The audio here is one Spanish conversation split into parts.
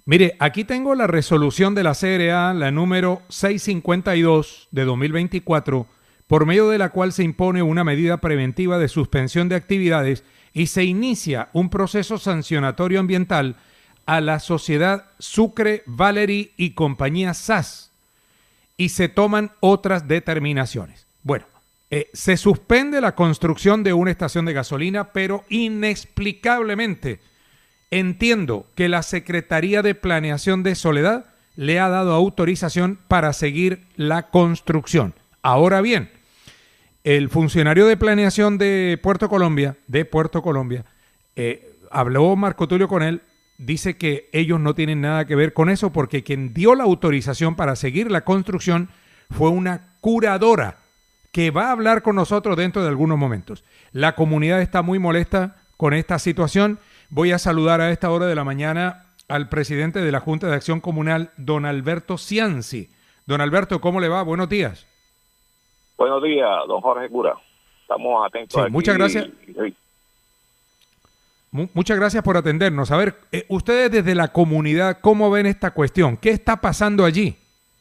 Mire, aquí tengo la resolución de la CRA, la número 652 de 2024, por medio de la cual se impone una medida preventiva de suspensión de actividades y se inicia un proceso sancionatorio ambiental a la sociedad Sucre, Valery y compañía SAS, y se toman otras determinaciones. Bueno, se suspende la construcción de una estación de gasolina, pero inexplicablemente entiendo que la Secretaría de Planeación de Soledad le ha dado autorización para seguir la construcción. Ahora bien, el funcionario de planeación de Puerto Colombia, habló Marco Tulio con él, dice que ellos no tienen nada que ver con eso porque quien dio la autorización para seguir la construcción fue una curadora que va a hablar con nosotros dentro de algunos momentos. La comunidad está muy molesta con esta situación. Voy a saludar a esta hora de la mañana al presidente de la Junta de Acción Comunal, don Alberto Cianci. Don Alberto, ¿cómo le va? Buenos días. Buenos días, don Jorge Cura. Estamos atentos. Sí, aquí. Muchas gracias. Muchas gracias por atendernos. A ver, ustedes desde la comunidad, ¿cómo ven esta cuestión? ¿Qué está pasando allí?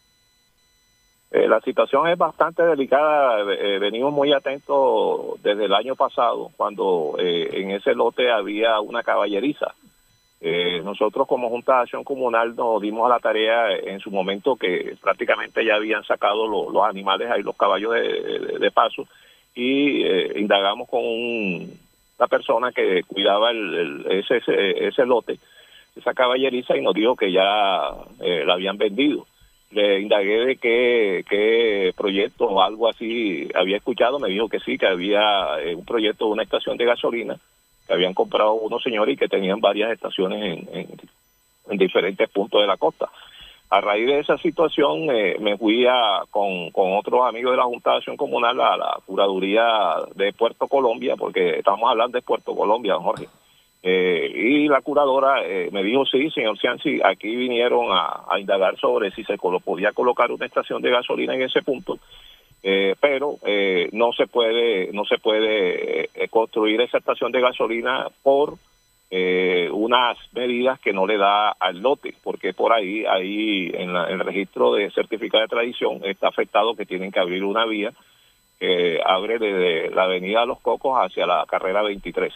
La situación es bastante delicada. Venimos muy atentos desde el año pasado, cuando en ese lote había una caballeriza. Nosotros como Junta de Acción Comunal nos dimos a la tarea en su momento que prácticamente ya habían sacado los animales ahí, los caballos de paso, y indagamos con la persona que cuidaba ese lote, esa caballeriza, y nos dijo que ya la habían vendido. Le indagué de qué proyecto o algo así había escuchado. Me dijo que sí, que había un proyecto de una estación de gasolina que habían comprado unos señores y que tenían varias estaciones en diferentes puntos de la costa. A raíz de esa situación me fui con otros amigos de la Junta de Acción Comunal a la curaduría de Puerto Colombia, porque estamos hablando de Puerto Colombia, don Jorge. Y la curadora me dijo, sí, señor Cianci, aquí vinieron a indagar sobre si se podía colocar una estación de gasolina en ese punto, pero no se puede construir esa estación de gasolina por unas medidas que no le da al lote, porque por ahí en el registro de certificado de tradición está afectado que tienen que abrir una vía que abre desde la avenida Los Cocos hacia la carrera 23.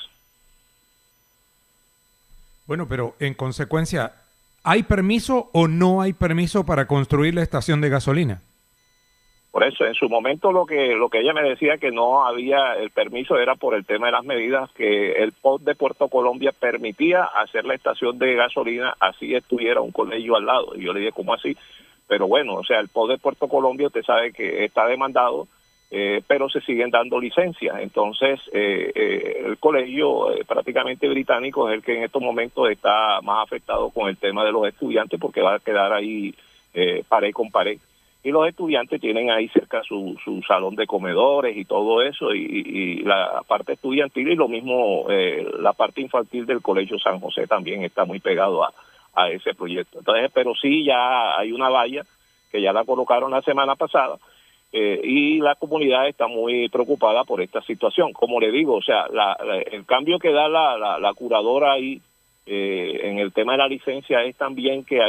Bueno, pero en consecuencia, ¿hay permiso o no hay permiso para construir la estación de gasolina? Por eso, en su momento lo que ella me decía que no había el permiso era por el tema de las medidas, que el POT de Puerto Colombia permitía hacer la estación de gasolina así estuviera un colegio al lado. Y yo le dije, ¿cómo así? Pero bueno, o sea, el POT de Puerto Colombia usted sabe que está demandado, pero se siguen dando licencias. Entonces, el colegio prácticamente británico es el que en estos momentos está más afectado con el tema de los estudiantes, porque va a quedar ahí pared con pared. Y los estudiantes tienen ahí cerca su salón de comedores y todo eso, y la parte estudiantil, y lo mismo la parte infantil del Colegio San José también está muy pegado a ese proyecto. Entonces, pero sí ya hay una valla que ya la colocaron la semana pasada, y la comunidad está muy preocupada por esta situación. Como le digo, o sea, el cambio que da la curadora ahí en el tema de la licencia es también que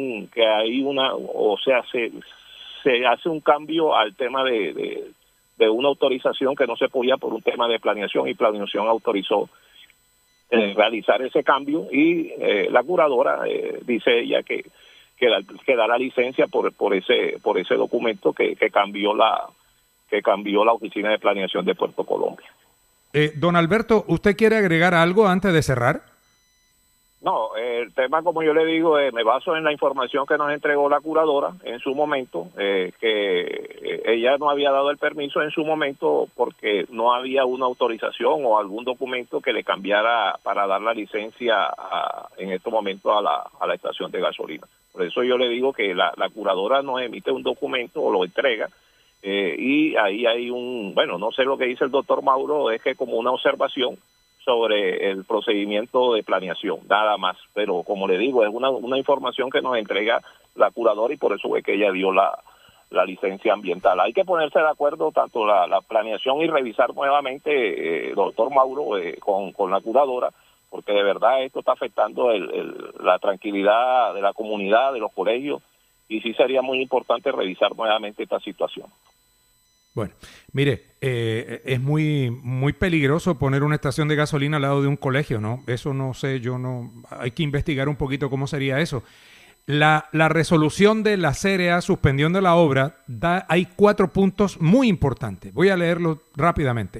se hace un cambio al tema de una autorización que no se podía por un tema de planeación, y planeación autorizó realizar ese cambio, y la curadora dice ella que da la licencia por ese documento que cambió la oficina de planeación de Puerto Colombia. Don Alberto, ¿usted quiere agregar algo antes de cerrar? No, el tema, como yo le digo, me baso en la información que nos entregó la curadora en su momento, que ella no había dado el permiso en su momento porque no había una autorización o algún documento que le cambiara para dar la licencia en estos momentos a la estación de gasolina. Por eso yo le digo que la curadora nos emite un documento o lo entrega, y ahí hay no sé lo que dice el doctor Mauro, es que como una observación sobre el procedimiento de planeación, nada más. Pero como le digo, es una información que nos entrega la curadora, y por eso es que ella dio la licencia ambiental. Hay que ponerse de acuerdo tanto la planeación y revisar nuevamente, doctor Mauro, con la curadora, porque de verdad esto está afectando la tranquilidad de la comunidad, de los colegios, y sí sería muy importante revisar nuevamente esta situación. Bueno, mire, es muy peligroso poner una estación de gasolina al lado de un colegio, ¿no? Eso no sé, hay que investigar un poquito cómo sería eso. La resolución de la CRA suspendiendo la obra, hay 4 puntos muy importantes. Voy a leerlos rápidamente.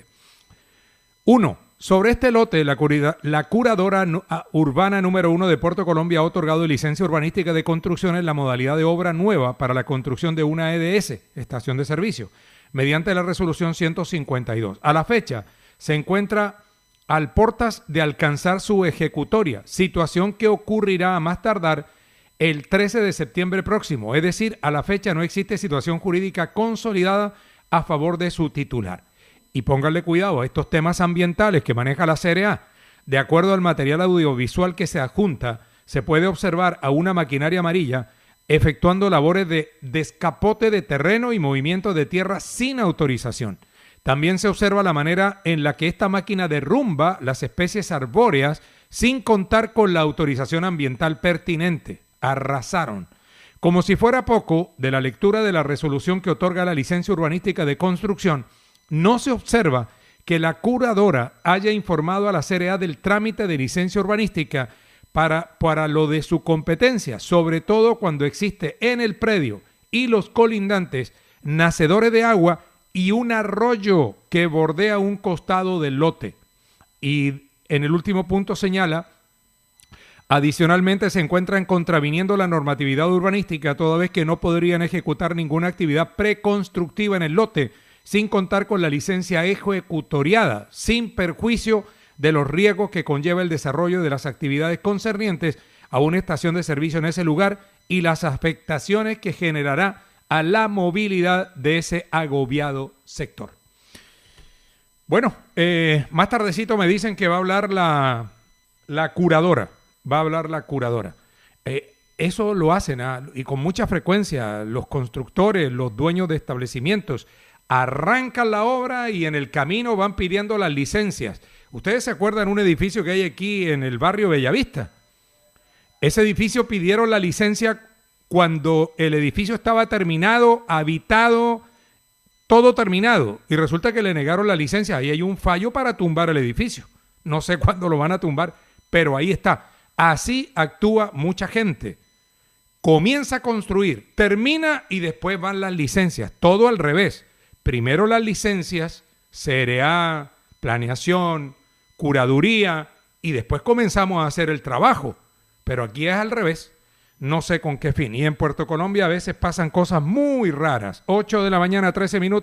1. Sobre este lote, la Curadora Urbana número 1 de Puerto Colombia ha otorgado licencia urbanística de construcción en la modalidad de obra nueva para la construcción de una EDS, estación de servicio, mediante la resolución 152. A la fecha, se encuentra al portas de alcanzar su ejecutoria, situación que ocurrirá a más tardar el 13 de septiembre próximo. Es decir, a la fecha no existe situación jurídica consolidada a favor de su titular. Y pónganle cuidado a estos temas ambientales que maneja la CRA. De acuerdo al material audiovisual que se adjunta, se puede observar a una maquinaria amarilla efectuando labores de descapote de terreno y movimiento de tierra sin autorización. También se observa la manera en la que esta máquina derrumba las especies arbóreas sin contar con la autorización ambiental pertinente. Arrasaron. Como si fuera poco, de la lectura de la resolución que otorga la licencia urbanística de construcción, no se observa que la curadora haya informado a la CRA del trámite de licencia urbanística para lo de su competencia, sobre todo cuando existe en el predio y los colindantes nacedores de agua y un arroyo que bordea un costado del lote. Y en el último punto señala: adicionalmente se encuentran contraviniendo la normatividad urbanística toda vez que no podrían ejecutar ninguna actividad preconstructiva en el lote sin contar con la licencia ejecutoriada, sin perjuicio de los riesgos que conlleva el desarrollo de las actividades concernientes a una estación de servicio en ese lugar y las afectaciones que generará a la movilidad de ese agobiado sector. Bueno, más tardecito me dicen que va a hablar la curadora. Va a hablar la curadora. Eso lo hacen y con mucha frecuencia los constructores, los dueños de establecimientos, arrancan la obra y en el camino van pidiendo las licencias. ¿Ustedes se acuerdan un edificio que hay aquí en el barrio Bellavista? Ese edificio pidieron la licencia cuando el edificio estaba terminado, habitado, todo terminado. Y resulta que le negaron la licencia. Ahí hay un fallo para tumbar el edificio. No sé cuándo lo van a tumbar, pero ahí está. Así actúa mucha gente. Comienza a construir, termina y después van las licencias. Todo al revés. Primero las licencias, CRA, planeación, curaduría, y después comenzamos a hacer el trabajo. Pero aquí es al revés. No sé con qué fin. Y en Puerto Colombia a veces pasan cosas muy raras. 8 de la mañana, 13 minutos.